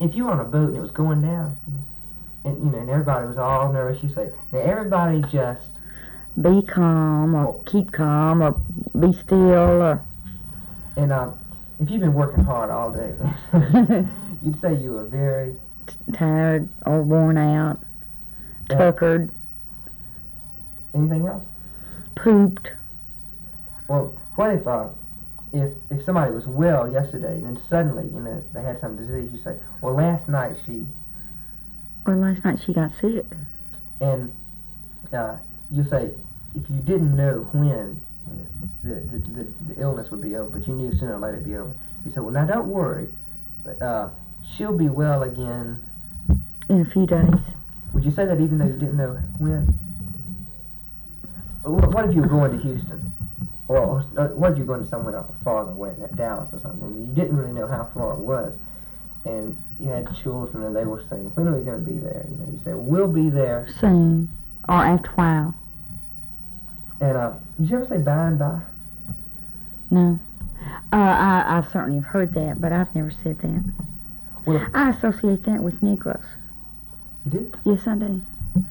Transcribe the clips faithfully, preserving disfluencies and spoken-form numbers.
if you were on a boat and it was going down, and you know, and everybody was all nervous, you say, now everybody just be calm, or oh. keep calm, or be still, or. And uh, if you've been working hard all day, you'd say you were very T- tired or worn out, yeah. tuckered. Anything else? Pooped. Well, what if uh, if if somebody was well yesterday and then suddenly, you know, they had some disease? You say, well, last night she. Well, last night she got sick. And uh, you say, if you didn't know when the the, the the illness would be over, but you knew sooner or later it'd be over, you say, well, now don't worry, but uh, she'll be well again in a few days. Would you say that even though you didn't know when? What if you were going to Houston? Or what if you were going to somewhere farther away, like Dallas or something, and you didn't really know how far it was, and you had children and they were saying, when are we going to be there? You know, you say, well, we'll be there soon, or after a while. And uh, did you ever say by and by? No. Uh, I, I certainly have heard that, but I've never said that. Well, I associate that with Negroes. You do? Yes, I do.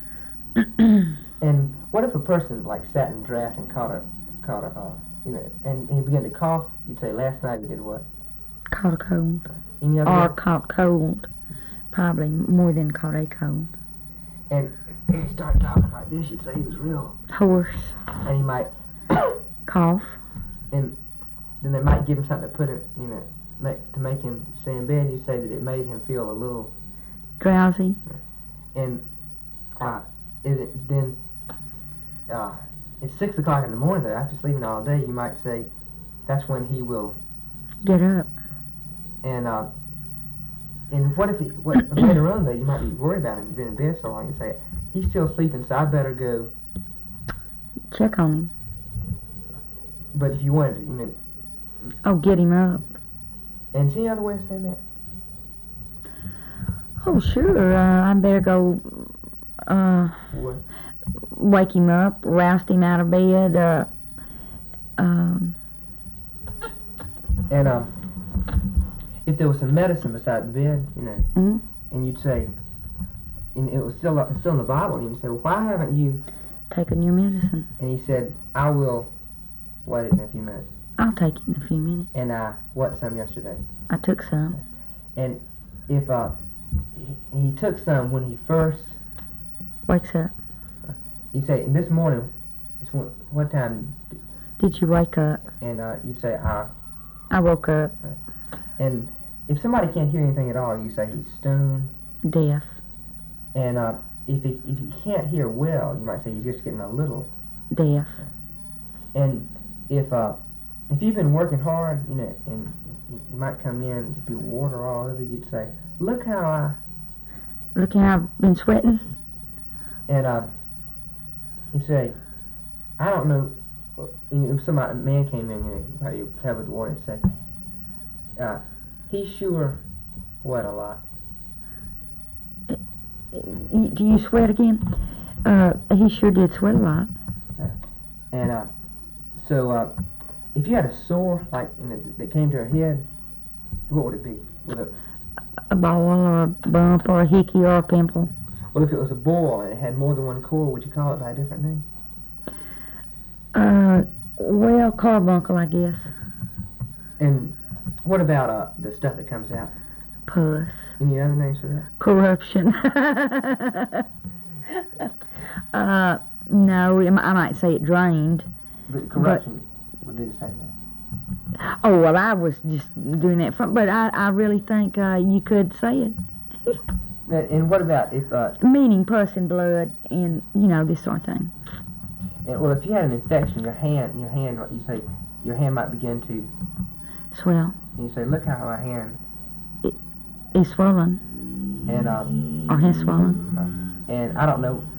And what if a person like sat in draft and caught a, caught a, uh, you know, and he began to cough? You'd say, last night he did what? Caught a cold. Any other or way? Caught cold. Probably more than caught a cold. And if he started talking like this, you'd say he was real hoarse. And he might cough. And then they might give him something to put it, you know, make, to make him stay in bed. You say that it made him feel a little drowsy. And uh, is it then? Uh, it's six o'clock in the morning though. After sleeping all day, you might say that's when he will get up. And uh, and what if he? What later on though? You might be worried about him. He's been in bed so long. You say he's still sleeping, so I better go check on him. But if you wanted to, you know. Oh, get him up. And is there any other way of saying that? Oh, sure. Uh, I better go uh, what? wake him up, roust him out of bed. Uh, um, and um, if there was some medicine beside the bed, you know, mm-hmm. and you'd say, and it was still uh, still in the Bible, and you'd say, well, why haven't you taken your medicine? And he said, I will wait it in a few minutes. I'll take it in a few minutes. And I what some yesterday? I took some. And if uh, he, he took some when he first wakes up. You say, and this morning, it's what, what time did you wake up? And uh, you say, I. I woke up. Right. And if somebody can't hear anything at all, you say he's stone deaf. And uh, if he if he can't hear well, you might say he's just getting a little deaf. And if uh, if you've been working hard, you know, and you might come in and be water all over, you'd say, look how I... Look how I've been sweating. And uh, you'd say, I don't know, you know, if somebody, a man came in, you know, probably covered the water and say, uh, he sure wet a lot. Do you sweat again? Uh, he sure did sweat a lot. Uh, and uh, so, uh, if you had a sore, like, you know, that came to her head, what would it be? Would it, a ball or a bump or a hickey or a pimple. Well, if it was a boil and it had more than one core, would you call it by a different name? Uh, well, carbuncle, I guess. And what about uh, the stuff that comes out? Pus. Any other names for that? Corruption. uh, no, I might say it drained. But corruption but, would be the same thing. Oh, well, I was just doing that from, but I, I really think uh, you could say it. and, and what about if... Uh, Meaning pus and blood and, you know, this sort of thing. And, well, if you had an infection, your hand, your hand, you say, your hand might begin to... swell. And you say, look how my hand... It, is swollen. And, um... Or has swollen. Uh, and I don't know